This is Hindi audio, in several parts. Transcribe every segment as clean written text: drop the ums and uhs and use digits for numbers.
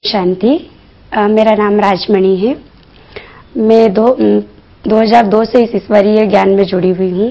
शांति। मेरा नाम राजमणि है। मैं 2002 से इस ईश्वरीय ज्ञान में जुड़ी हुई हूँ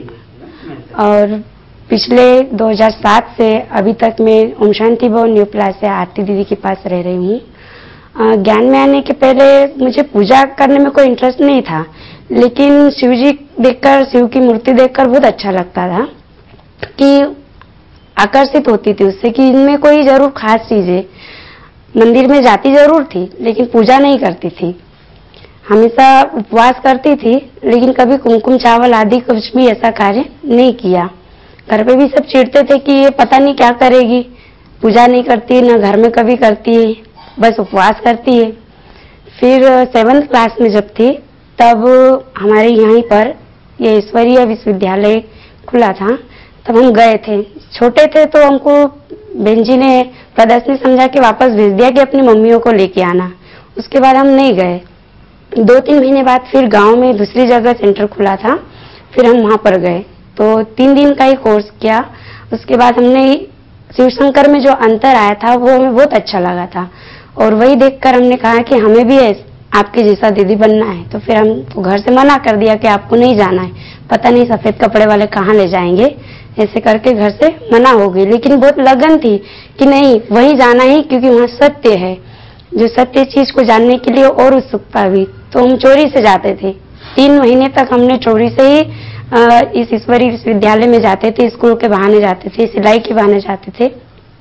और पिछले 2007 से अभी तक मैं ओम शांति भवन न्यू प्लाजा से आरती दीदी के पास रह रही हूँ। ज्ञान में आने के पहले मुझे पूजा करने में कोई इंटरेस्ट नहीं था, लेकिन शिव जी देखकर, शिव की मूर्ति देखकर बहुत अच्छा लगता था कि आकर्षित होती थी उससे कि इनमें कोई जरूर खास चीज है। मंदिर में जाती जरूर थी लेकिन पूजा नहीं करती थी। हमेशा उपवास करती थी लेकिन कभी कुमकुम चावल आदि कुछ भी ऐसा कार्य नहीं किया। घर पे भी सब चिढ़ते थे कि ये पता नहीं क्या करेगी, पूजा नहीं करती, न घर में कभी करती है, बस उपवास करती है। फिर 7th क्लास में जब थी तब हमारे यहीं पर ये ईश्वरीय विश्वविद्यालय खुला था, तब हम गए थे। छोटे थे तो हमको बहन जी ने प्रदर्शनी समझा के वापस भेज दिया कि अपनी मम्मियों को लेके आना। उसके बाद हम नहीं गए। 2-3 महीने बाद फिर गांव में दूसरी जगह सेंटर खुला था, फिर हम वहां पर गए तो 3 दिन का ही कोर्स किया। उसके बाद हमने शिव शंकर में जो अंतर आया था वो हमें बहुत अच्छा लगा था और वही देखकर हमने कहा कि हमें भी आपके जैसा दीदी बनना है। तो फिर हम घर से मना कर दिया कि आपको नहीं जाना है, पता नहीं सफेद कपड़े वाले कहाँ ले जाएंगे, ऐसे करके घर से मना हो गई। लेकिन बहुत लगन थी कि नहीं वही जाना ही, क्योंकि वहाँ सत्य है। जो सत्य चीज को जानने के लिए और उत्सुकता हुई तो हम चोरी से जाते थे। 3 महीने तक हमने चोरी से ही इस ईश्वरीय विश्वविद्यालय में जाते थे, स्कूल के बहाने जाते थे, सिलाई के बहाने जाते थे।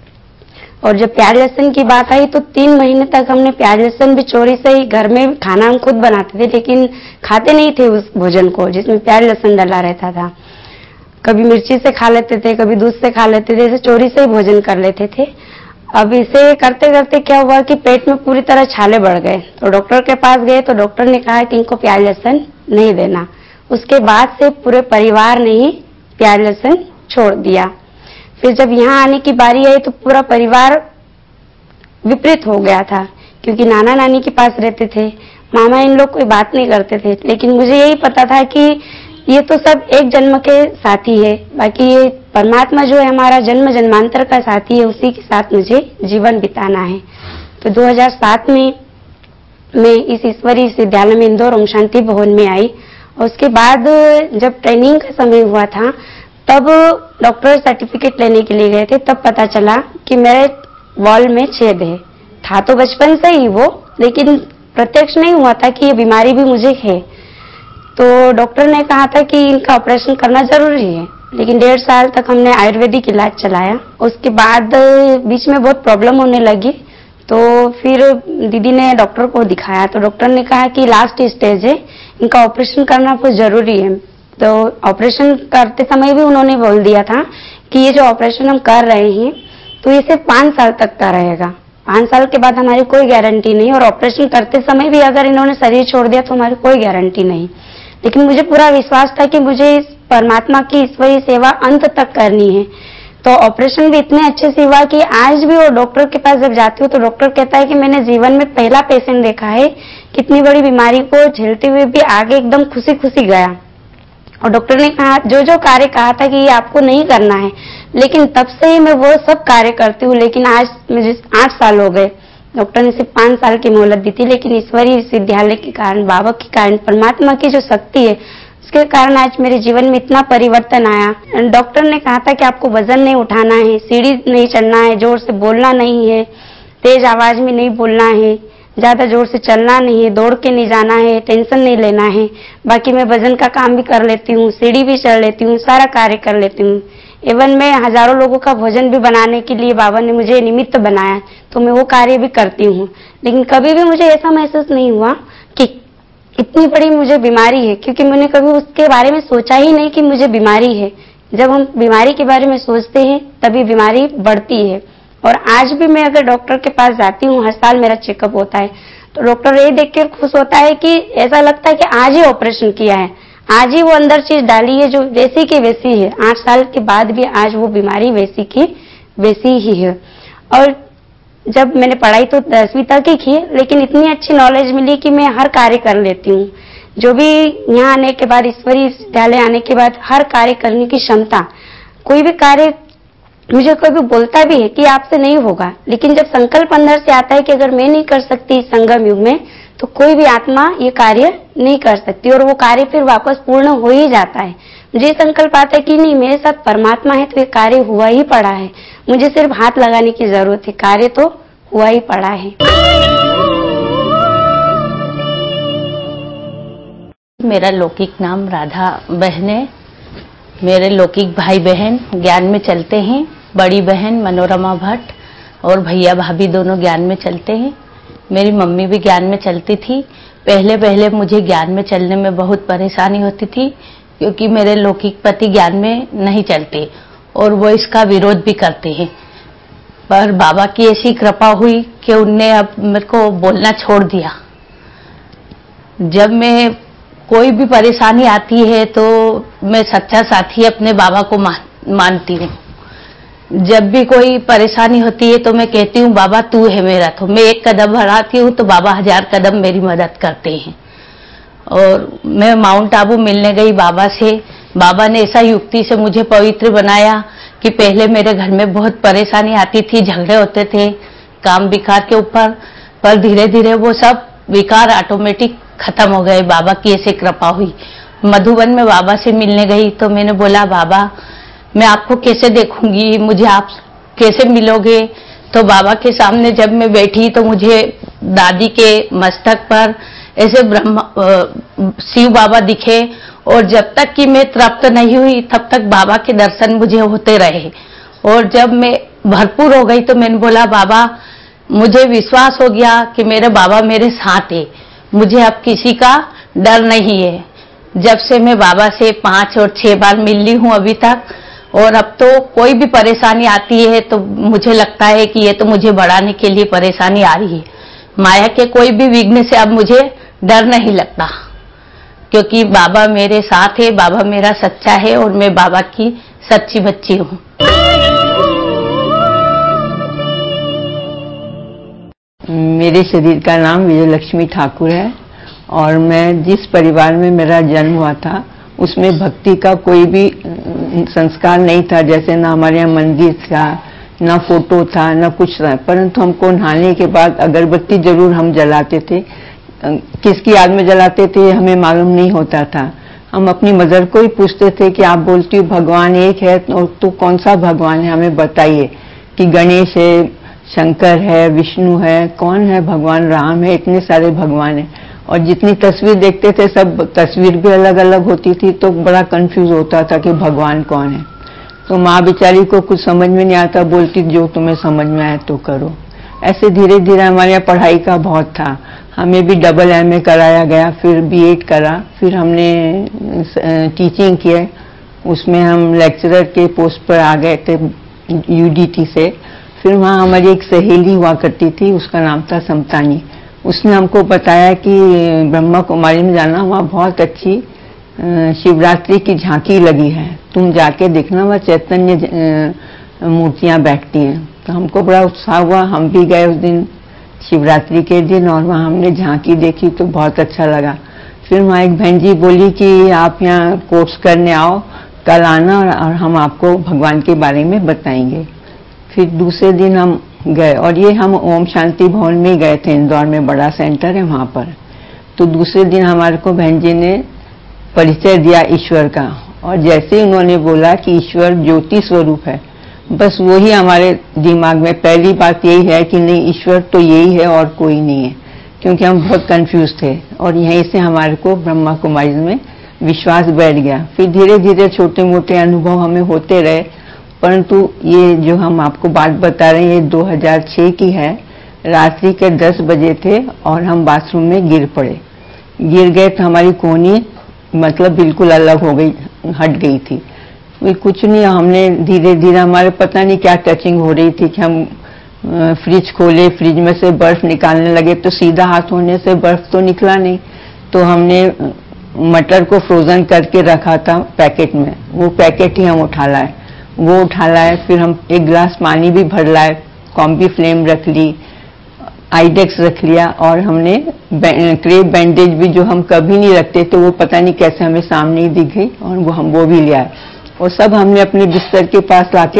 और जब प्याज लहसुन की बात आई तो 3 महीने तक हमने प्याज लहसुन भी चोरी से ही, घर में खाना हम खुद बनाते थे लेकिन खाते नहीं थे उस भोजन को जिसमें प्याज लहसुन डला रहता था। कभी मिर्ची से खा लेते थे, कभी दूध से खा लेते थे, ऐसे चोरी से ही भोजन कर लेते थे। अब इसे करते करते क्या हुआ कि पेट में पूरी तरह छाले बढ़ गए। तो डॉक्टर के पास गए तो डॉक्टर ने कहा कि इनको प्याज लहसुन नहीं देना। उसके बाद से पूरे परिवार ने ही प्याज लहसुन छोड़ दिया। फिर जब यहाँ आने की बारी आई तो पूरा परिवार विपरीत हो गया था, क्योंकि नाना नानी के पास रहते थे, मामा इन लोग कोई बात नहीं करते थे। लेकिन मुझे यही पता था कि ये तो सब एक जन्म के साथी है, बाकी ये परमात्मा जो है हमारा जन्म जन्मांतर का साथी है, उसी के साथ मुझे जीवन बिताना है। तो 2007 में मैं इस ईश्वरीय विश्वविद्यालय में इंदौर ओम शांति भवन में आई और उसके बाद जब ट्रेनिंग का समय हुआ था तब डॉक्टर सर्टिफिकेट लेने के लिए गए थे। तब पता चला कि मेरे वॉल में छेद है। था तो बचपन से ही वो, लेकिन प्रत्यक्ष नहीं हुआ था कि ये बीमारी भी मुझे है। तो डॉक्टर ने कहा था कि इनका ऑपरेशन करना जरूरी है, लेकिन 1.5 साल तक हमने आयुर्वेदिक इलाज चलाया। उसके बाद बीच में बहुत प्रॉब्लम होने लगी तो फिर दीदी ने डॉक्टर को दिखाया तो डॉक्टर ने कहा कि लास्ट स्टेज है, इनका ऑपरेशन करना बहुत जरूरी है। तो ऑपरेशन करते समय भी उन्होंने बोल दिया था कि ये जो ऑपरेशन हम कर रहे हैं तो ये सिर्फ 5 साल तक का रहेगा। 5 साल के बाद हमारी कोई गारंटी नहीं, और ऑपरेशन करते समय भी अगर इन्होंने शरीर छोड़ दिया तो हमारी कोई गारंटी नहीं। लेकिन मुझे पूरा विश्वास था कि मुझे इस परमात्मा की ईश्वरीय सेवा अंत तक करनी है। तो ऑपरेशन भी इतने अच्छे से हुआ कि आज भी वो डॉक्टर के पास जब जाती हूँ तो डॉक्टर कहता है कि मैंने जीवन में पहला पेशेंट देखा है कितनी बड़ी बीमारी को झेलते हुए भी आगे एकदम खुशी खुशी गया। और डॉक्टर ने कहा जो जो कार्य कहा था कि ये आपको नहीं करना है, लेकिन तब से ही मैं वो सब कार्य करती हूँ। लेकिन आज मुझे 8 साल हो गए। डॉक्टर ने सिर्फ 5 साल की मोहलत दी थी, लेकिन ईश्वरीय विश्वविद्यालय के कारण, बाबा के कारण, परमात्मा की जो शक्ति है उसके कारण आज मेरे जीवन में इतना परिवर्तन आया। डॉक्टर ने कहा था कि आपको वजन नहीं उठाना है, सीढ़ी नहीं चढ़ना है, जोर से बोलना नहीं है, तेज आवाज में नहीं बोलना है, ज्यादा जोर से चलना नहीं है, दौड़ के नहीं जाना है, टेंशन नहीं लेना है। बाकी मैं वजन का काम भी कर लेती हूँ, सीढ़ी भी चढ़ लेती हूँ, सारा कार्य कर लेती हूँ। इवन मैं हजारों लोगों का भोजन भी बनाने के लिए बाबा ने मुझे निमित्त बनाया तो मैं वो कार्य भी करती हूँ। लेकिन कभी भी मुझे ऐसा महसूस नहीं हुआ कि इतनी बड़ी मुझे बीमारी है, क्योंकि मैंने कभी उसके बारे में सोचा ही नहीं कि मुझे बीमारी है। जब हम बीमारी के बारे में सोचते हैं तभी बीमारी बढ़ती है। और आज भी मैं अगर डॉक्टर के पास जाती हूँ, हर साल मेरा चेकअप होता है, तो डॉक्टर ये देख कर खुश होता है कि ऐसा लगता है कि आज ही ऑपरेशन किया है, आज ही वो अंदर चीज डाली है जो वैसी की वैसी है। 8 साल के बाद भी आज वो बीमारी वैसी की वैसी ही है। और जब मैंने पढ़ाई तो 10वीं तक ही की, लेकिन इतनी अच्छी नॉलेज मिली कि मैं हर कार्य कर लेती हूँ। जो भी यहाँ आने के बाद, ईश्वरीय विश्वविद्यालय आने के बाद, हर कार्य करने की क्षमता, कोई भी कार्य मुझे कोई भी बोलता भी है कि आपसे नहीं होगा, लेकिन जब संकल्प अंदर से आता है कि अगर मैं नहीं कर सकती इस संगम युग में, तो कोई भी आत्मा ये कार्य नहीं कर सकती और वो कार्य फिर वापस पूर्ण हो ही जाता है। मुझे संकल्प आता है कि नहीं, मेरे साथ परमात्मा है तो ये कार्य हुआ ही पड़ा है, मुझे सिर्फ हाथ लगाने की जरूरत है, कार्य तो हुआ ही पड़ा है। मेरा लौकिक नाम राधा बहन है। मेरे लौकिक भाई बहन ज्ञान में चलते हैं। बड़ी बहन मनोरमा भट्ट और भैया भाभी दोनों ज्ञान में चलते हैं। मेरी मम्मी भी ज्ञान में चलती थी। पहले मुझे ज्ञान में चलने में बहुत परेशानी होती थी, क्योंकि मेरे लौकिक पति ज्ञान में नहीं चलते और वो इसका विरोध भी करते हैं। पर बाबा की ऐसी कृपा हुई कि उनने अब मेरे को बोलना छोड़ दिया। जब मैं कोई भी परेशानी आती है तो मैं सच्चा साथी अपने बाबा को मानती हूँ। जब भी कोई परेशानी होती है तो मैं कहती हूँ बाबा तू है मेरा। तो मैं एक कदम बढ़ाती हूँ तो बाबा 1000 कदम मेरी मदद करते हैं। और मैं माउंट आबू मिलने गई बाबा से। बाबा ने ऐसा युक्ति से मुझे पवित्र बनाया कि पहले मेरे घर में बहुत परेशानी आती थी, झगड़े होते थे काम विकार के ऊपर, पर धीरे धीरे वो सब विकार ऑटोमेटिक खत्म हो गए। बाबा की ऐसे कृपा हुई। मधुबन में बाबा से मिलने गई तो मैंने बोला बाबा मैं आपको कैसे देखूंगी, मुझे आप कैसे मिलोगे। तो बाबा के सामने जब मैं बैठी तो मुझे दादी के मस्तक पर ऐसे शिव बाबा दिखे, और जब तक कि मैं तृप्त नहीं हुई तब तक बाबा के दर्शन मुझे होते रहे। और जब मैं भरपूर हो गई तो मैंने बोला बाबा मुझे विश्वास हो गया कि मेरे बाबा मेरे साथ है, मुझे अब किसी का डर नहीं है। जब से मैं बाबा से 5 और 6 बार मिल ली हूँ अभी तक, और अब तो कोई भी परेशानी आती है तो मुझे लगता है कि ये तो मुझे बढ़ाने के लिए परेशानी आ रही है। माया के कोई भी विघ्न से अब मुझे डर नहीं लगता, क्योंकि बाबा मेरे साथ है, बाबा मेरा सच्चा है और मैं बाबा की सच्ची बच्ची हूँ। मेरे शरीर का नाम विजयलक्ष्मी ठाकुर है और मैं जिस परिवार में मेरा जन्म हुआ था उसमें भक्ति का कोई भी संस्कार नहीं था। जैसे ना हमारे यहाँ मंदिर था, ना फोटो था, ना कुछ था। परंतु हमको नहाने के बाद अगरबत्ती जरूर हम जलाते थे। किसकी याद में जलाते थे हमें मालूम नहीं होता था। हम अपनी मदर को ही पूछते थे कि आप बोलती हो भगवान एक है तो कौन सा भगवान है, हमें बताइए कि गणेश है, शंकर है, विष्णु है, कौन है भगवान, राम है, इतने सारे भगवान है। और जितनी तस्वीर देखते थे सब तस्वीर भी अलग अलग होती थी, तो बड़ा कंफ्यूज होता था कि भगवान कौन है। तो माँ बेचारी को कुछ समझ में नहीं आता, बोलती जो तुम्हें समझ में आए तो करो। ऐसे धीरे धीरे हमारे यहाँ पढ़ाई का बहुत था। हमें भी डबल MA कराया गया, फिर B.Ed करा, फिर हमने टीचिंग किया। उसमें हम लेक्चरर के पोस्ट पर आ गए थे UDT से। फिर वहाँ हमारी एक सहेली हुआ करती थी, उसका नाम था समतानी। उसने हमको बताया कि ब्रह्मा कुमारी में जाना, वहाँ बहुत अच्छी शिवरात्रि की झांकी लगी है, तुम जाके देखना, वहाँ चैतन्य मूर्तियां बैठती हैं। तो हमको बड़ा उत्साह हुआ, हम भी गए उस दिन शिवरात्रि के दिन और वहाँ हमने झांकी देखी तो बहुत अच्छा लगा। फिर वहाँ एक बहन जी बोली कि आप यहाँ कोर्स करने आओ, कल आना और हम आपको भगवान के बारे में बताएंगे। फिर दूसरे दिन हम गए और ये हम ओम शांति भवन में गए थे, इंदौर में बड़ा सेंटर है वहाँ पर। तो दूसरे दिन हमारे को बहन जी ने परिचय दिया ईश्वर का, और जैसे ही उन्होंने बोला कि ईश्वर ज्योति स्वरूप है, बस वही हमारे दिमाग में पहली बात यही है कि नहीं, ईश्वर तो यही है और कोई नहीं है, क्योंकि हम बहुत कंफ्यूज थे। और यहीं से हमारे को ब्रह्मा कुमारी में विश्वास बैठ गया। फिर धीरे धीरे छोटे मोटे अनुभव हमें होते रहे, परंतु ये जो हम आपको बात बता रहे हैं ये 2006 की है। रात्रि के 10 बजे थे और हम बाथरूम में गिर पड़े। गिर गए तो हमारी कोहनी मतलब बिल्कुल अलग हो गई, हट गई थी। कुछ नहीं, हमने धीरे धीरे हमारे पता नहीं क्या टचिंग हो रही थी कि हम फ्रिज खोले, फ्रिज में से बर्फ निकालने लगे तो सीधा हाथ होने से बर्फ तो निकला नहीं। तो हमने मटर को फ्रोजन करके रखा था पैकेट में, वो पैकेट ही हम उठा लाए, वो उठा लाए। फिर हम एक गिलास पानी भी भर लाए, कॉम्बी फ्लेम रख ली, आइडेक्स रख लिया, और हमने क्रेप बैंडेज भी जो हम कभी नहीं रखते थे, वो पता नहीं कैसे हमें सामने ही दिख गई और वो भी ले आए। और सब हमने अपने बिस्तर के पास लाके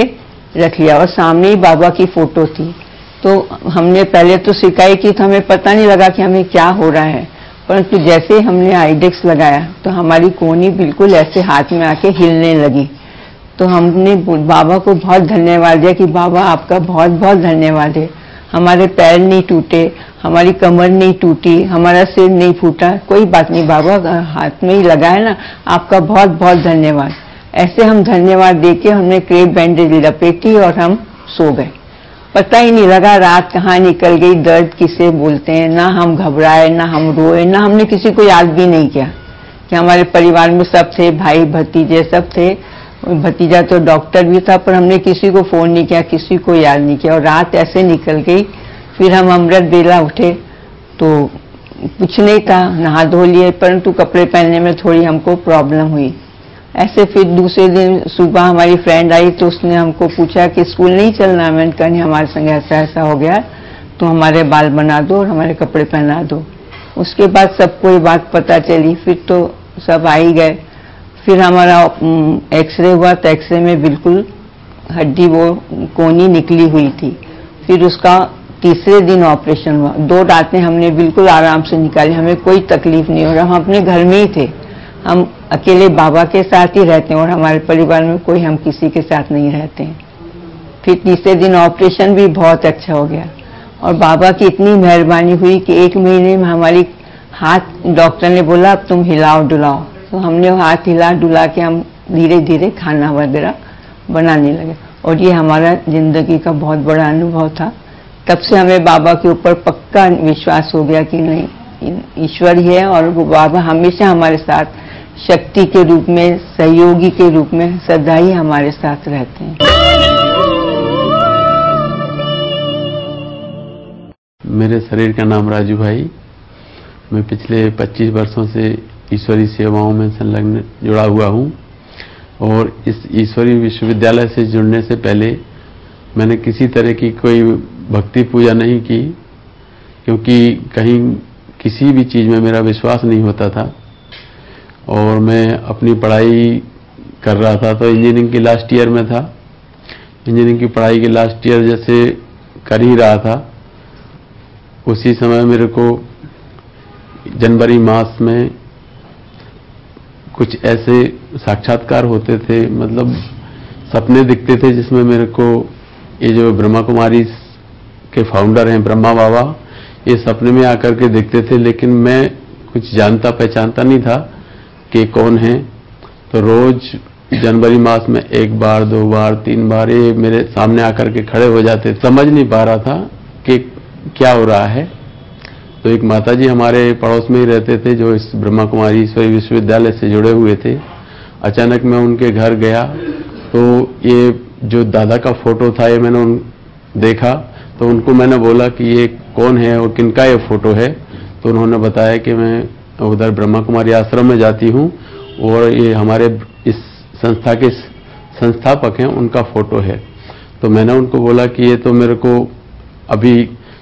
रख लिया और सामने ही बाबा की फोटो थी। तो हमने पहले तो सिकाई की तो हमें पता नहीं लगा कि हमें क्या हो रहा है, परंतु जैसे ही हमने आइडेक्स लगाया तो हमारी कोहनी बिल्कुल ऐसे हाथ में आके हिलने लगी। तो हमने बाबा को बहुत धन्यवाद दिया कि बाबा आपका बहुत बहुत धन्यवाद है, हमारे पैर नहीं टूटे, हमारी कमर नहीं टूटी, हमारा सिर नहीं फूटा, कोई बात नहीं, बाबा हाथ में ही लगा है ना, आपका बहुत बहुत धन्यवाद। ऐसे हम धन्यवाद देके हमने क्रेप बैंडेज लपेटी और हम सो गए। पता ही नहीं लगा रात कहाँ निकल गई, दर्द किसे बोलते हैं, ना हम घबराए, ना हम रोए, ना हमने किसी को याद भी नहीं किया कि हमारे परिवार में सब थे, भाई भतीजे सब थे। भतीजा तो डॉक्टर भी था, पर हमने किसी को फोन नहीं किया, किसी को याद नहीं किया और रात ऐसे निकल गई। फिर हम अमृत बेला उठे तो कुछ नहीं था, नहा धो लिए, परंतु कपड़े पहनने में थोड़ी हमको प्रॉब्लम हुई। ऐसे फिर दूसरे दिन सुबह हमारी फ्रेंड आई तो उसने हमको पूछा कि स्कूल नहीं चलना। मैंने कहा नहीं, हमारे संग ऐसा ऐसा हो गया, तो हमारे बाल बना दो और हमारे कपड़े पहना दो। उसके बाद सबको ये बात पता चली, फिर तो सब आ ही गए। फिर हमारा एक्सरे हुआ तो एक्सरे में बिल्कुल हड्डी वो कोहनी निकली हुई थी। फिर उसका तीसरे दिन ऑपरेशन हुआ। 2 रातें हमने बिल्कुल आराम से निकाली, हमें कोई तकलीफ नहीं हो रहा। हम अपने घर में ही थे, हम अकेले बाबा के साथ ही रहते हैं और हमारे परिवार में कोई हम किसी के साथ नहीं रहते हैं। फिर तीसरे दिन ऑपरेशन भी बहुत अच्छा हो गया और बाबा की इतनी मेहरबानी हुई कि 1 महीने में हमारी हाथ, डॉक्टर ने बोला अब तुम हिलाओ डुलाओ, तो हमने हाथ हिला डुला के हम धीरे धीरे खाना वगैरह बनाने लगे और ये हमारा जिंदगी का बहुत बड़ा अनुभव था। तब से हमें बाबा के ऊपर पक्का विश्वास हो गया कि नहीं, ईश्वर ही है और वो बाबा हमेशा हमारे साथ शक्ति के रूप में, सहयोगी के रूप में सदा ही हमारे साथ रहते हैं। मेरे शरीर का नाम राजू भाई। मैं पिछले 25 वर्षों से ईश्वरीय सेवाओं में संलग्न जुड़ा हुआ हूं और इस ईश्वरीय विश्वविद्यालय से जुड़ने से पहले मैंने किसी तरह की कोई भक्ति पूजा नहीं की, क्योंकि कहीं किसी भी चीज में मेरा विश्वास नहीं होता था और मैं अपनी पढ़ाई कर रहा था। तो इंजीनियरिंग की लास्ट ईयर में था। इंजीनियरिंग की पढ़ाई की लास्ट ईयर जैसे कर ही रहा था, उसी समय मेरे को जनवरी मास में कुछ ऐसे साक्षात्कार होते थे, मतलब सपने दिखते थे जिसमें मेरे को ये जो ब्रह्मा कुमारी के फाउंडर हैं ब्रह्मा बाबा, ये सपने में आकर के दिखते थे, लेकिन मैं कुछ जानता पहचानता नहीं था कि कौन है। तो रोज जनवरी मास में 1 बार 2 बार 3 बार ये मेरे सामने आकर के खड़े हो जाते। समझ नहीं पा रहा था कि क्या हो रहा है। तो एक माताजी हमारे पड़ोस में ही रहते थे जो इस ब्रह्मा कुमारी ईश्वरी विश्वविद्यालय से जुड़े हुए थे। अचानक मैं उनके घर गया तो ये जो दादा का फोटो था ये मैंने देखा। तो उनको मैंने बोला कि ये कौन है और किनका ये फोटो है। तो उन्होंने बताया कि मैं उधर ब्रह्मा कुमारी आश्रम में जाती हूँ और ये हमारे इस संस्था के संस्थापक हैं, उनका फोटो है। तो मैंने उनको बोला कि ये तो मेरे को अभी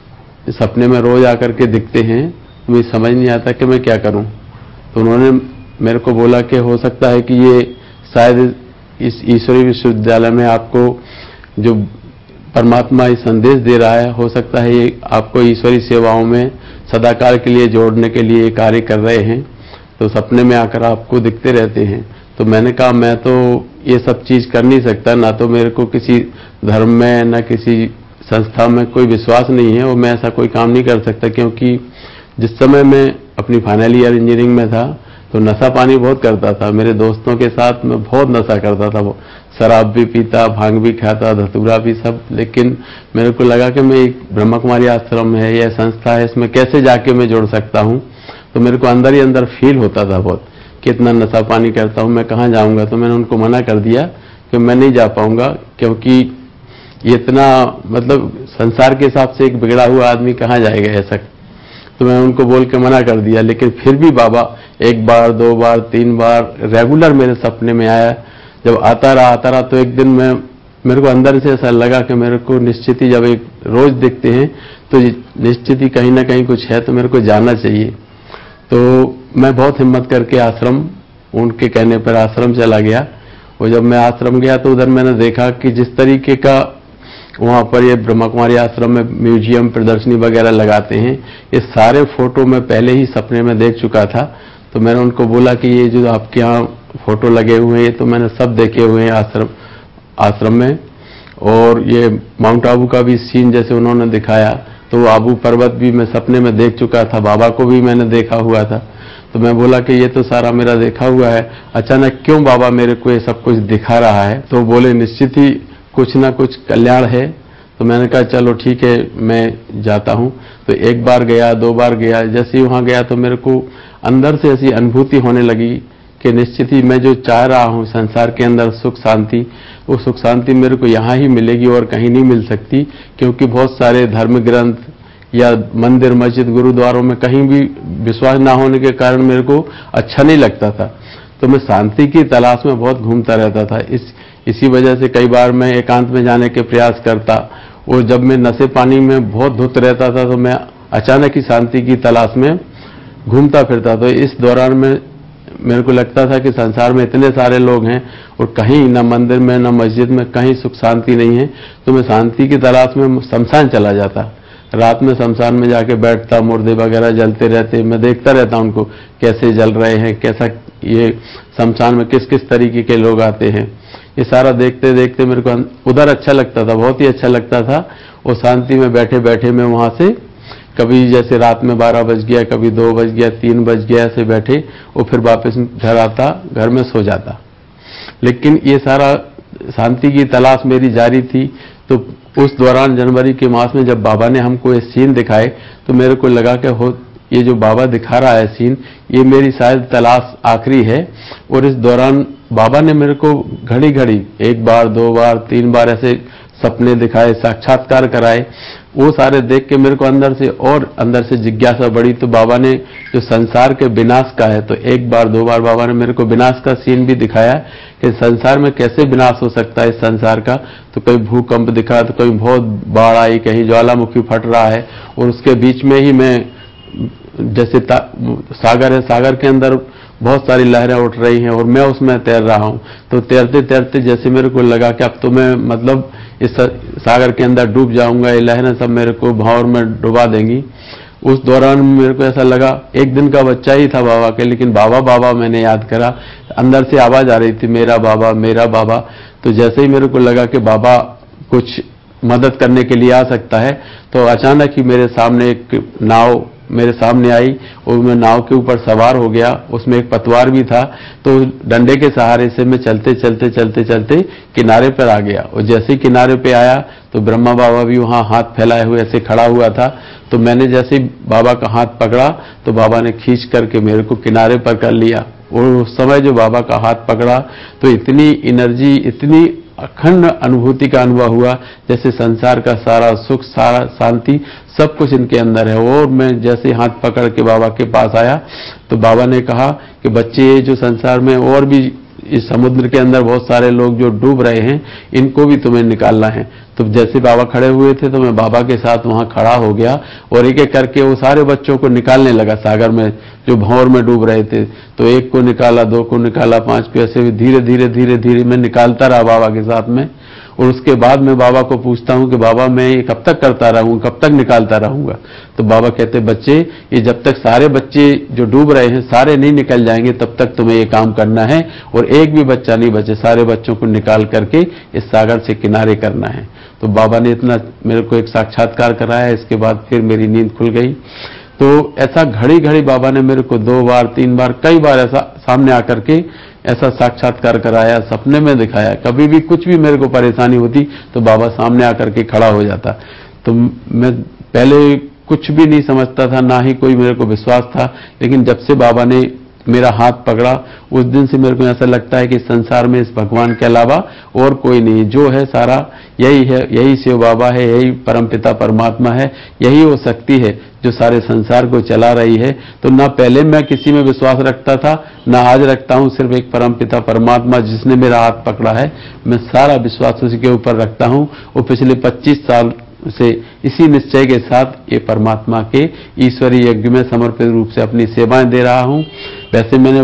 सपने में रोज आकर के दिखते हैं, मुझे समझ नहीं आता कि मैं क्या करूं। तो उन्होंने मेरे को बोला कि हो सकता है कि ये शायद इस ईश्वरीय विश्वविद्यालय में आपको जो परमात्मा ये संदेश दे रहा है, हो सकता है ये आपको ईश्वरीय सेवाओं में सदाकाल के लिए जोड़ने के लिए कार्य कर रहे हैं, तो सपने में आकर आपको दिखते रहते हैं। तो मैंने कहा मैं तो ये सब चीज कर नहीं सकता, ना तो मेरे को किसी धर्म में ना किसी संस्था में कोई विश्वास नहीं है और मैं ऐसा कोई काम नहीं कर सकता, क्योंकि जिस समय मैं अपनी फाइनल ईयर इंजीनियरिंग में था तो नशा पानी बहुत करता था। मेरे दोस्तों के साथ मैं बहुत नशा करता था, शराब भी पीता, भांग भी खाता, धतूरा भी सब। लेकिन मेरे को लगा कि मैं एक ब्रह्मा कुमारी आश्रम है या संस्था है, इसमें कैसे जाके मैं जुड़ सकता हूँ। तो मेरे को अंदर ही अंदर फील होता था बहुत कि इतना नशा पानी करता हूँ, मैं कहाँ जाऊँगा। तो मैंने उनको मना कर दिया कि मैं नहीं जा पाऊंगा, क्योंकि ये इतना मतलब संसार के हिसाब से एक बिगड़ा हुआ आदमी कहाँ जाएगा ऐसा। तो मैं उनको बोल के मना कर दिया, लेकिन फिर भी बाबा 1 बार 2 बार 3 बार रेगुलर मेरे सपने में आया। जब आता रहा तो एक दिन मेरे को अंदर से ऐसा लगा कि मेरे को निश्चित ही जब एक रोज दिखते हैं तो निश्चित ही कहीं ना कहीं कुछ है, तो मेरे को जाना चाहिए। तो मैं बहुत हिम्मत करके आश्रम, उनके कहने पर आश्रम चला गया और जब मैं आश्रम गया तो उधर मैंने देखा कि जिस तरीके का वहाँ पर ये ब्रह्मा कुमारी आश्रम में म्यूजियम प्रदर्शनी वगैरह लगाते हैं, ये सारे फोटो मैं पहले ही सपने में देख चुका था। तो मैंने उनको बोला कि ये जो आपके यहाँ फोटो लगे हुए हैं ये तो मैंने सब देखे हुए हैं आश्रम में, और ये माउंट आबू का भी सीन जैसे उन्होंने दिखाया तो वो आबू पर्वत भी मैं सपने में देख चुका था, बाबा को भी मैंने देखा हुआ था। तो मैं बोला कि ये तो सारा मेरा देखा हुआ है, अचानक क्यों बाबा मेरे को ये सब कुछ दिखा रहा है? तो बोले निश्चित ही कुछ ना कुछ कल्याण है। तो मैंने कहा चलो ठीक है मैं जाता हूँ। तो एक बार गया, 2 बार गया, जैसे ही वहाँ गया तो मेरे को अंदर से ऐसी अनुभूति होने लगी कि निश्चित ही मैं जो चाह रहा हूँ संसार के अंदर सुख शांति, वो सुख शांति मेरे को यहाँ ही मिलेगी और कहीं नहीं मिल सकती, क्योंकि बहुत सारे धर्म ग्रंथ या मंदिर मस्जिद गुरुद्वारों में कहीं भी विश्वास ना होने के कारण मेरे को अच्छा नहीं लगता था। तो मैं शांति की तलाश में बहुत घूमता रहता था। इसी वजह से कई बार मैं एकांत में जाने के प्रयास करता, और जब मैं नशे पानी में बहुत धुत रहता था तो मैं अचानक ही शांति की तलाश में घूमता फिरता। तो इस दौरान मेरे को लगता था कि संसार में इतने सारे लोग हैं और कहीं न मंदिर में न मस्जिद में कहीं सुख शांति नहीं है। तो मैं शांति की तलाश में शमशान चला जाता, रात में शमशान में जाके बैठता, मुर्दे वगैरह जलते रहते, मैं देखता रहता उनको कैसे जल रहे हैं, कैसा ये शमशान में किस किस तरीके के लोग आते हैं। ये सारा देखते देखते मेरे को उधर अच्छा लगता था, बहुत ही अच्छा लगता था। और शांति में बैठे बैठे मैं वहां से कभी जैसे रात में 12 बज गया, कभी 2 बज गया, 3 बज गया, ऐसे बैठे और फिर वापस घर आता, घर में सो जाता। लेकिन ये सारा शांति की तलाश मेरी जारी थी। तो उस दौरान जनवरी के मास में जब बाबा ने हमको ये सीन दिखाए तो मेरे को लगा कि ये जो बाबा दिखा रहा है सीन, ये मेरी शायद तलाश आखिरी है। और इस दौरान बाबा ने मेरे को घड़ी घड़ी 1 बार 2 बार 3 बार ऐसे सपने दिखाए, साक्षात्कार कराए। वो सारे देख के मेरे को अंदर से जिज्ञासा बढ़ी। तो बाबा ने जो संसार के विनाश का है, तो 1 बार 2 बार बाबा ने मेरे को विनाश का सीन भी दिखाया कि संसार में कैसे विनाश हो सकता है इस संसार का। तो कहीं भूकंप दिखा, तो कहीं बहुत बाढ़ आई, कहीं ज्वालामुखी फट रहा है, और उसके बीच में ही मैं जैसे सागर है, सागर के अंदर बहुत सारी लहरें उठ रही हैं और मैं उसमें तैर रहा हूं। तो तैरते तैरते जैसे मेरे को लगा कि अब तो मैं मतलब इस सागर के अंदर डूब जाऊंगा, ये लहरें सब मेरे को भंवर में डुबा देंगी। उस दौरान मेरे को ऐसा लगा, एक दिन का बच्चा ही था बाबा के, लेकिन बाबा बाबा मैंने याद करा, अंदर से आवाज आ रही थी मेरा बाबा मेरा बाबा। तो जैसे ही मेरे को लगा कि बाबा कुछ मदद करने के लिए आ सकता है, तो अचानक ही मेरे सामने एक नाव मेरे सामने आई और मैं नाव के ऊपर सवार हो गया। उसमें एक पतवार भी था, तो डंडे के सहारे से मैं चलते चलते चलते चलते किनारे पर आ गया। और जैसे ही किनारे पे आया तो ब्रह्मा बाबा भी वहां हाथ फैलाए हुए ऐसे खड़ा हुआ था। तो मैंने जैसे ही बाबा का हाथ पकड़ा तो बाबा ने खींच करके मेरे को किनारे पर कर लिया। और उस समय जो बाबा का हाथ पकड़ा तो इतनी एनर्जी, इतनी अखंड अनुभूति का अनुभव हुआ जैसे संसार का सारा सुख, सारा शांति सब कुछ इनके अंदर है। और मैं जैसे हाथ पकड़ के बाबा के पास आया तो बाबा ने कहा कि बच्चे, ये जो संसार में और भी इस समुद्र के अंदर बहुत सारे लोग जो डूब रहे हैं, इनको भी तुम्हें निकालना है। तो जैसे बाबा खड़े हुए थे तो मैं बाबा के साथ वहां खड़ा हो गया और एक एक करके वो सारे बच्चों को निकालने लगा सागर में जो भंवर में डूब रहे थे। तो 1 को निकाला, 2 को निकाला, 5 को, ऐसे धीरे धीरे धीरे धीरे मैं निकालता रहा बाबा के साथ में। और उसके बाद मैं बाबा को पूछता हूं कि बाबा मैं ये कब तक करता रहूंगा, कब तक निकालता रहूंगा? तो बाबा कहते, बच्चे, ये जब तक सारे बच्चे जो डूब रहे हैं सारे नहीं निकल जाएंगे तब तक तुम्हें ये काम करना है, और एक भी बच्चा नहीं बचे, सारे बच्चों को निकाल करके इस सागर से किनारे करना है। तो बाबा ने इतना मेरे को एक साक्षात्कार कराया। इसके बाद फिर मेरी नींद खुल गई। तो ऐसा घड़ी घड़ी बाबा ने मेरे को 2 बार 3 बार कई बार ऐसा सामने आकर के ऐसा साक्षात्कार कराया, सपने में दिखाया। कभी भी कुछ भी मेरे को परेशानी होती तो बाबा सामने आकर के खड़ा हो जाता। तो मैं पहले कुछ भी नहीं समझता था, ना ही कोई मेरे को विश्वास था, लेकिन जब से बाबा ने मेरा हाथ पकड़ा उस दिन से मेरे को ऐसा लगता है कि संसार में इस भगवान के अलावा और कोई नहीं, जो है सारा यही है, यही शिव बाबा है, यही परमपिता परमात्मा है, यही वो शक्ति है जो सारे संसार को चला रही है। तो ना पहले मैं किसी में विश्वास रखता था, ना आज रखता हूं, सिर्फ एक परमपिता परमात्मा जिसने मेरा हाथ पकड़ा है, मैं सारा विश्वास उसी के ऊपर रखता हूं। और पिछले 25 साल से इसी निश्चय के साथ ये परमात्मा के ईश्वरीय यज्ञ में समर्पित रूप से अपनी सेवाएं दे रहा हूं। वैसे मैंने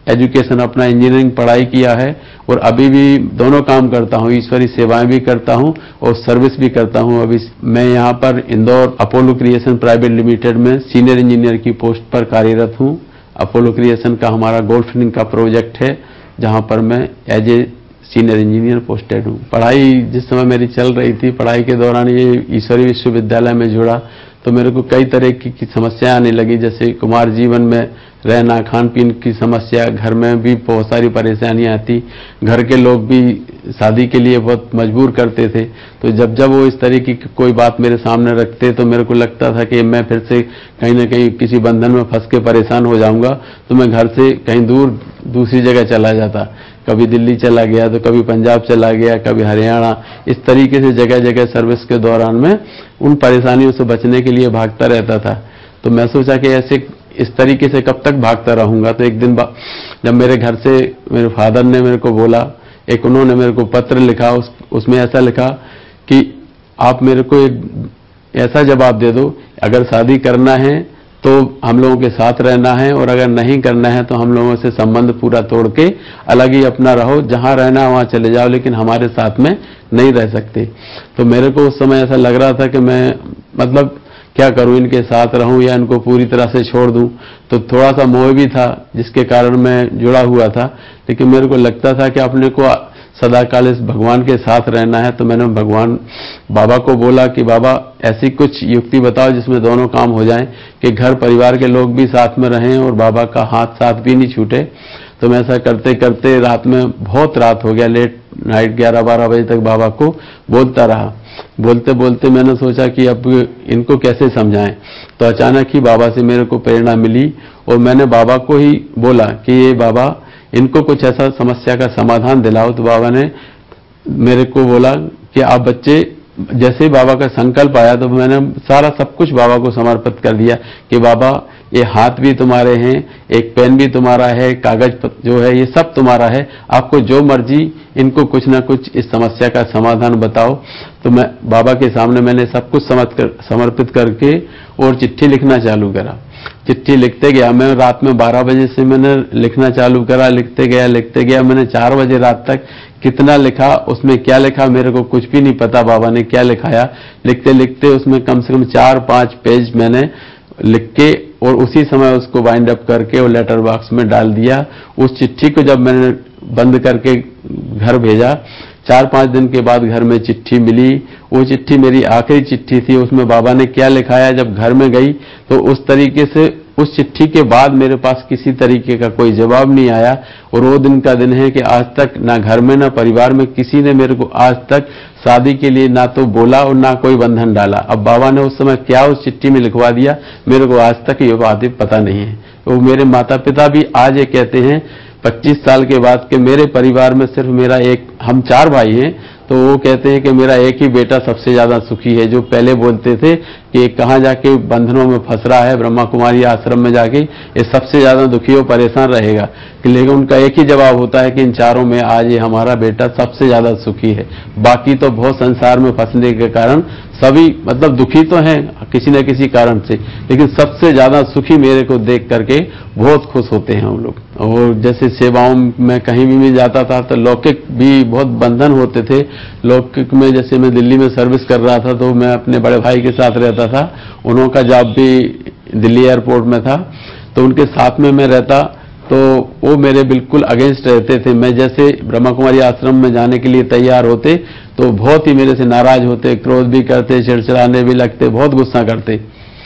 एजुकेशन अपना इंजीनियरिंग पढ़ाई किया है और अभी भी दोनों काम करता हूँ, ईश्वरीय सेवाएं भी करता हूँ और सर्विस भी करता हूँ। अभी मैं यहाँ पर Indore Apollo creation private limited में सीनियर इंजीनियर की पोस्ट पर कार्यरत हूँ। अपोलो क्रिएशन का हमारा गोल्ड फिनिंग का प्रोजेक्ट है, जहाँ पर मैं as a senior engineer posted हूँ। पढ़ाई जिस समय मेरी चल रही थी, पढ़ाई के दौरान ये ईश्वरीय विश्वविद्यालय में जुड़ा तो मेरे को कई तरह की समस्याएं आने लगी, जैसे कुमार जीवन में रहना, खान पीन की समस्या, घर में भी बहुत सारी परेशानियां आती, घर के लोग भी शादी के लिए बहुत मजबूर करते थे। तो जब जब वो इस तरह की कोई बात मेरे सामने रखते तो मेरे को लगता था कि मैं फिर से कहीं ना कहीं किसी बंधन में फंस के परेशान हो जाऊंगा, तो मैं घर से कहीं दूसरी जगह चला जाता। कभी दिल्ली चला गया, तो कभी पंजाब चला गया, कभी हरियाणा। इस तरीके से जगह जगह सर्विस के दौरान में उन परेशानियों से बचने के लिए भागता रहता था। तो मैं सोचा कि ऐसे इस तरीके से कब तक भागता रहूंगा। तो एक दिन जब मेरे घर से मेरे फादर ने मेरे को बोला, उन्होंने मेरे को पत्र लिखा, उसमें ऐसा लिखा कि आप मेरे को एक ऐसा जवाब दे दो, अगर शादी करना है तो हम लोगों के साथ रहना है और अगर नहीं करना है तो हम लोगों से संबंध पूरा तोड़ के अलग ही अपना रहो, जहां रहना है वहां चले जाओ, लेकिन हमारे साथ में नहीं रह सकते। तो मेरे को उस समय ऐसा लग रहा था कि मैं मतलब क्या करूं, इनके साथ रहूं या इनको पूरी तरह से छोड़ दूं। तो थोड़ा सा मोह भी था जिसके कारण मैं जुड़ा हुआ था, लेकिन मेरे को लगता था कि अपने को सदाकाल इस भगवान के साथ रहना है। तो मैंने भगवान बाबा को बोला कि बाबा ऐसी कुछ युक्ति बताओ जिसमें दोनों काम हो जाएं, कि घर परिवार के लोग भी साथ में रहें और बाबा का हाथ साथ भी नहीं छूटे। तो मैं ऐसा करते करते रात में बहुत रात हो गया, लेट नाइट 11-12 बजे तक बाबा को बोलता रहा। बोलते बोलते मैंने सोचा कि अब इनको कैसे समझाएं। तो अचानक ही बाबा से मेरे को प्रेरणा मिली और मैंने बाबा को ही बोला कि ये बाबा इनको कुछ ऐसा समस्या का समाधान दिलाओ। तो बाबा ने मेरे को बोला कि आप बच्चे, जैसे ही बाबा का संकल्प आया तो मैंने सारा सब कुछ बाबा को समर्पित कर दिया कि बाबा ये हाथ भी तुम्हारे हैं, एक पेन भी तुम्हारा है, कागज जो है ये सब तुम्हारा है, आपको जो मर्जी इनको कुछ ना कुछ इस समस्या का समाधान बताओ। तो मैं बाबा के सामने मैंने सब कुछ समर्पित करके और चिट्ठी लिखना चालू करा। चिट्ठी लिखते गया मैं, रात में 12 बजे से मैंने लिखना चालू करा, लिखते गया। मैंने 4 बजे रात तक कितना लिखा, उसमें क्या लिखा मेरे को कुछ भी नहीं पता बाबा ने क्या लिखाया। लिखते लिखते उसमें कम से कम 4-5 पेज मैंने लिख के और उसी समय उसको वाइंड अप करके और लेटर बॉक्स में डाल दिया। उस चिट्ठी को जब मैंने बंद करके घर भेजा, 4-5 दिन के बाद घर में चिट्ठी मिली। वो चिट्ठी मेरी आखिरी चिट्ठी थी। उसमें बाबा ने क्या लिखाया, जब घर में गई तो उस तरीके से उस चिट्ठी के बाद मेरे पास किसी तरीके का कोई जवाब नहीं आया। और वो दिन का दिन है कि आज तक ना घर में ना परिवार में किसी ने मेरे को आज तक शादी के लिए ना तो बोला और ना कोई बंधन डाला। अब बाबा ने उस समय क्या उस चिट्ठी में लिखवा दिया मेरे को आज तक ये बात पता नहीं है। तो मेरे माता पिता भी आज ये कहते हैं 25 साल के बाद कि मेरे परिवार में सिर्फ मेरा हम 4 भाई हैं, तो वो कहते हैं कि मेरा एक ही बेटा सबसे ज्यादा सुखी है। जो पहले बोलते थे कि कहाँ जाके बंधनों में फंस रहा है, ब्रह्मा कुमारी आश्रम में जाके ये सबसे ज्यादा दुखी और परेशान रहेगा, लेकिन उनका एक ही जवाब होता है कि इन चारों में आज ये हमारा बेटा सबसे ज्यादा सुखी है। बाकी तो बहुत संसार में फंसने के कारण सभी मतलब दुखी तो हैं किसी न किसी कारण से, लेकिन सबसे ज्यादा सुखी मेरे को देख करके बहुत खुश होते हैं हम लोग। और जैसे सेवाओं में कहीं भी जाता था तो लौकिक भी बहुत बंधन होते थे। लौकिक में जैसे मैं दिल्ली में सर्विस कर रहा था तो मैं अपने बड़े भाई के साथ रहता था, उन्हों का जॉब भी दिल्ली एयरपोर्ट में था, तो उनके साथ में मैं रहता तो वो मेरे बिल्कुल अगेंस्ट रहते थे। मैं जैसे ब्रह्मा कुमारी आश्रम में जाने के लिए तैयार होते तो बहुत ही मेरे से नाराज होते, क्रोध भी करते, चिड़चिड़ाने भी लगते, बहुत गुस्सा करते।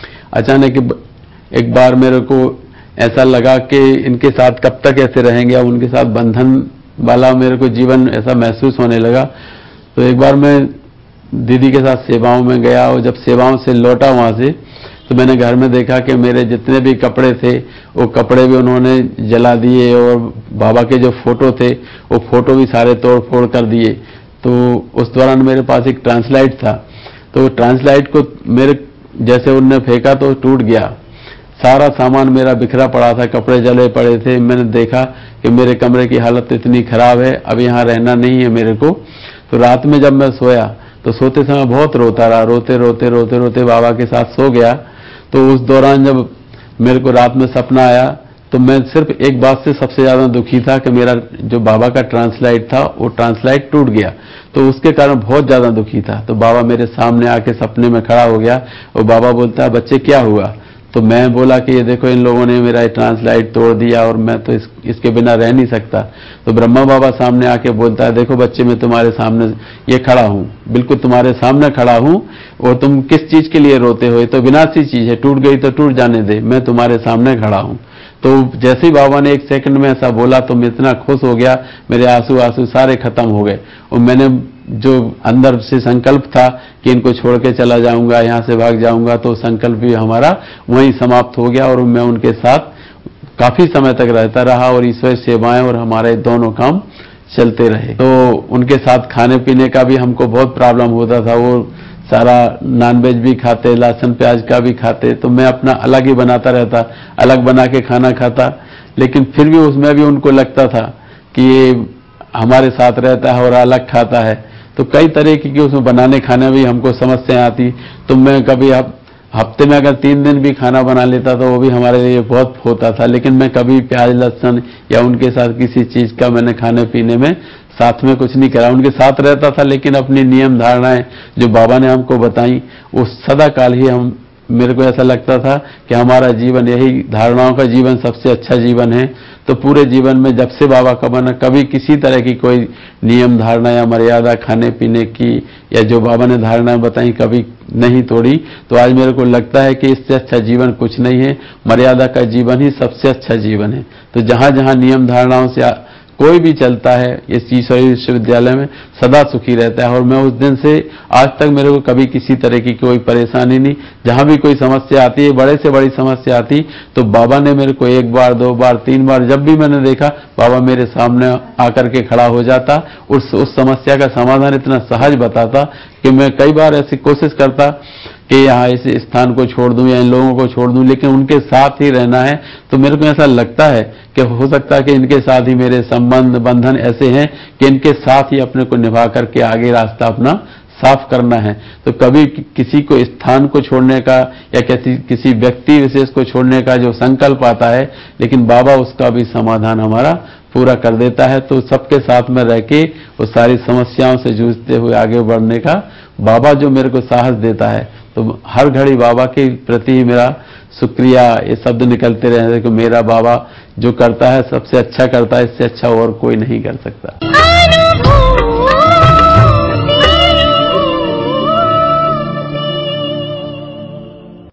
अचानक एक बार मेरे को ऐसा लगा कि इनके साथ कब तक ऐसे रहेंगे, अब उनके साथ बंधन वाला मेरे को जीवन ऐसा महसूस होने लगा। तो एक बार मैं दीदी के साथ सेवाओं में गया और जब सेवाओं से लौटा वहां से तो मैंने घर में देखा कि मेरे जितने भी कपड़े थे वो कपड़े भी उन्होंने जला दिए और बाबा के जो फोटो थे वो फोटो भी सारे तोड़ फोड़ कर दिए। तो उस दौरान मेरे पास एक ट्रांसलाइट था, तो ट्रांसलाइट को मेरे जैसे उनने फेंका तो टूट गया। सारा सामान मेरा बिखरा पड़ा था, कपड़े जले पड़े थे। मैंने देखा कि मेरे कमरे की हालत इतनी खराब है, अब यहाँ रहना नहीं है मेरे को। तो रात में जब मैं सोया तो सोते समय बहुत रोता रहा, रोते रोते बाबा के साथ सो गया। तो उस दौरान जब मेरे को रात में सपना आया तो मैं सिर्फ एक बात से सबसे ज्यादा दुखी था कि मेरा जो बाबा का ट्रांसलाइट था वो ट्रांसलाइट टूट गया, तो उसके कारण बहुत ज्यादा दुखी था। तो बाबा मेरे सामने आके सपने में खड़ा हो गया और बाबा बोलता है, बच्चे क्या हुआ? तो मैं बोला कि ये देखो इन लोगों ने मेरा ट्रांसलाइट तोड़ दिया और मैं तो इसके बिना रह नहीं सकता। तो ब्रह्मा बाबा सामने आके बोलता है, देखो बच्चे मैं तुम्हारे सामने ये खड़ा हूँ, बिल्कुल तुम्हारे सामने खड़ा हूँ, और तुम किस चीज के लिए रोते हो? ये तो विनाशी चीज है, टूट गई तो टूट जाने दे, मैं तुम्हारे सामने खड़ा हूँ। तो जैसे ही बाबा ने एक सेकंड में ऐसा बोला तो मैं इतना खुश हो गया, मेरे आंसू सारे खत्म हो गए। और मैंने जो अंदर से संकल्प था कि इनको छोड़ के चला जाऊंगा, यहाँ से भाग जाऊंगा, तो संकल्प भी हमारा वहीं समाप्त हो गया और मैं उनके साथ काफी समय तक रहता रहा और ईश्वर सेवाएं और हमारे दोनों काम चलते रहे। तो उनके साथ खाने पीने का भी हमको बहुत प्रॉब्लम होता था, वो सारा नॉनवेज भी खाते, लहसुन प्याज का भी खाते, तो मैं अपना अलग ही बनाता रहता, अलग बना के खाना खाता, लेकिन फिर भी उसमें भी उनको लगता था कि ये हमारे साथ रहता है और अलग खाता है। तो कई तरह की उसमें बनाने खाने भी हमको समस्याएं आती। तो मैं कभी हफ्ते में अगर 3 दिन भी खाना बना लेता तो वो भी हमारे लिए बहुत होता था, लेकिन मैं कभी प्याज लहसुन या उनके साथ किसी चीज का मैंने खाने पीने में साथ में कुछ नहीं करा। उनके साथ रहता था, लेकिन अपनी नियम धारणाएं जो बाबा ने हमको बताई वो सदा काल ही मेरे को ऐसा लगता था कि हमारा जीवन यही धारणाओं का जीवन सबसे अच्छा जीवन है। तो पूरे जीवन में जब से बाबा का बना कभी किसी तरह की कोई नियम धारणा या मर्यादा खाने पीने की या जो बाबा ने धारणाएं बताई कभी नहीं तोड़ी। तो आज मेरे को लगता है कि इससे अच्छा जीवन कुछ नहीं है, मर्यादा का जीवन ही सबसे अच्छा जीवन है। तो जहां जहां नियम धारणाओं से कोई भी चलता है इस ईश्वरीय विश्वविद्यालय में सदा सुखी रहता है। और मैं उस दिन से आज तक मेरे को कभी किसी तरह की कोई परेशानी नहीं। जहां भी कोई समस्या आती है, बड़े से बड़ी समस्या आती, तो बाबा ने मेरे को 1 बार 2 बार 3 बार जब भी मैंने देखा बाबा मेरे सामने आकर के खड़ा हो जाता, उस समस्या का समाधान इतना सहज बताता कि मैं कई बार ऐसी कोशिश करता कि यहाँ इस स्थान को छोड़ दूं या इन लोगों को छोड़ दूं, लेकिन उनके साथ ही रहना है। तो मेरे को ऐसा लगता है कि हो सकता है कि इनके साथ ही मेरे संबंध बंधन ऐसे हैं कि इनके साथ ही अपने को निभा करके आगे रास्ता अपना साफ करना है। तो कभी किसी को स्थान को छोड़ने का या किसी व्यक्ति विशेष को छोड़ने का जो संकल्प आता है, लेकिन बाबा उसका भी समाधान हमारा पूरा कर देता है। तो सबके साथ में रह के वो सारी समस्याओं से जूझते हुए आगे बढ़ने का बाबा जो मेरे को साहस देता है, तो हर घड़ी बाबा के प्रति मेरा शुक्रिया ये शब्द निकलते रहे कि मेरा बाबा जो करता है सबसे अच्छा करता है, इससे अच्छा और कोई नहीं कर सकता।